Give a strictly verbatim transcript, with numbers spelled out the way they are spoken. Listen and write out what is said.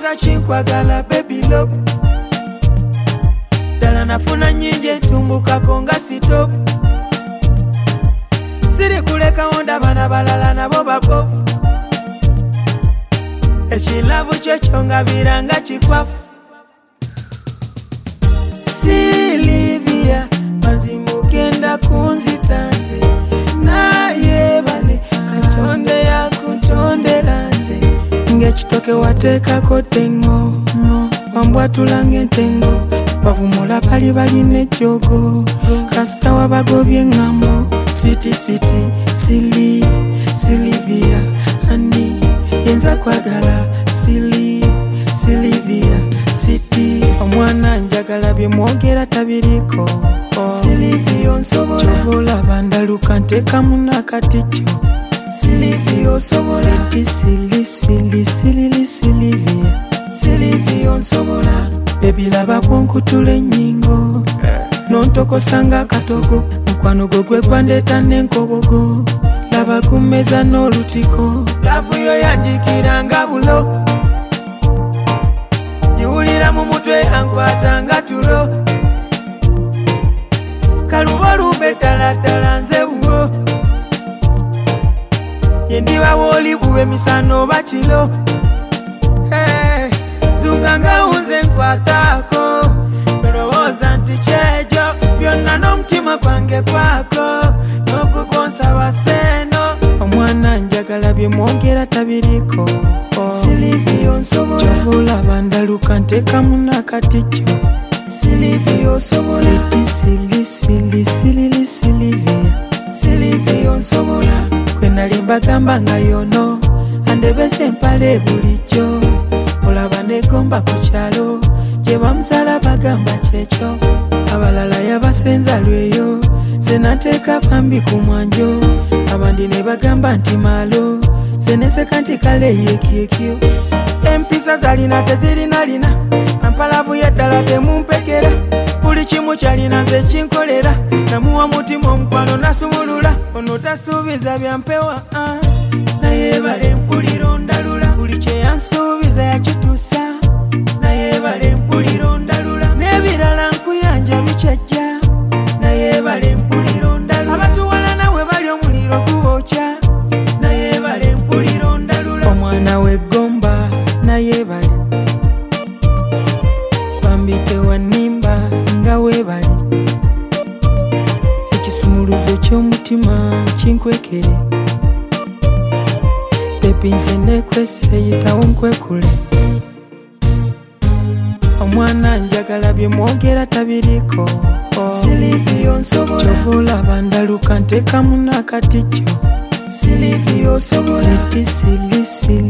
Ndowooza kinkwagala baby love. Dala nafuna nyingi entumbukako nga sitofu. Siri kulekawo ndabana balala nabo babofu. Ekilavu kyekyo nga biranga kikwafu. Silivia mazimugenda kunzitanze. Naye bale katonde yakutondera nze. Ng'ekitoke wateekako tengo wambwatula ng'entengo. Bavumula bali balina ejjogo kasawa bagobye engambo. Switi switi sili Silivia ani yenza kwagala sili Silivia siti. Omwana njagala bye mwogera tabiriko Silivia onsobola. Kyovula bandaluka nteekamu n'akatijjo Silivia onsobola. Switi sili sili silili Silivia Silivia onsobola. Baby laba bwonkutula ennyingo nontokosanga akatogo. Mukwano gwo gwe gwandeeta n'enkobogo. Laba gummeza n'olutiko. Lavu yo yanjikiranga bulo. Giwulira mu mutwe ankwata nga tulo. Kalubo lube ddala ddala nze bulo. Yendiba wooli bube misano oba kiro. Hey, zunga nga unze nkwatako. Tolowooza nti kyejo byonna n'omutima gwange kwako. N'okugonsa waseno. Omwana njagala bye mwogera tabiriko Silivia onsobola. Kyovula bandaluka nteekamu n'akatijjo Silivia onsobola. Switi sili sili silili Silivia Silivia onsobola. Gwe nali mbagamba nga yono andebese empale bulijjo. Olaba negomba ku kyalo gye bamusala bagamba kyekyo. Abalala yabasenza lweyo ze nateeka pambi ku mwanjo. Abandi ne bagamba nti malo ze neseka nti kale yekyekyo. Empisa zalina tezirina lina ampalavu yeddala temumpekera. Buli kimu kyalina nze kinkolera. Namuwa mutima omukwano nasumulula. Ono tasuubiza byampewa naye bale mpuliro ndalula. Buli kye yansuubiza yakituusa naye bale mpuliro ndalula. N'ebirala nkuyanja bikyajja naye bale mpuliro ndalula. Abatuwala nawe bali omuliro guwokya naye bale mpuliro ndalula. Omwana w'eggomba naye bale bambite wanimba nga weebale. Ekisumuluzo ky'omutima kinkwekere. Epinze nekwese yitawo nkwekule. Omwana njagala bye mwogera tabiriko Silivia onsobola. Kyovula bandaluka nteekamu n'akatijjo Silivia onsobola. Switi sili sili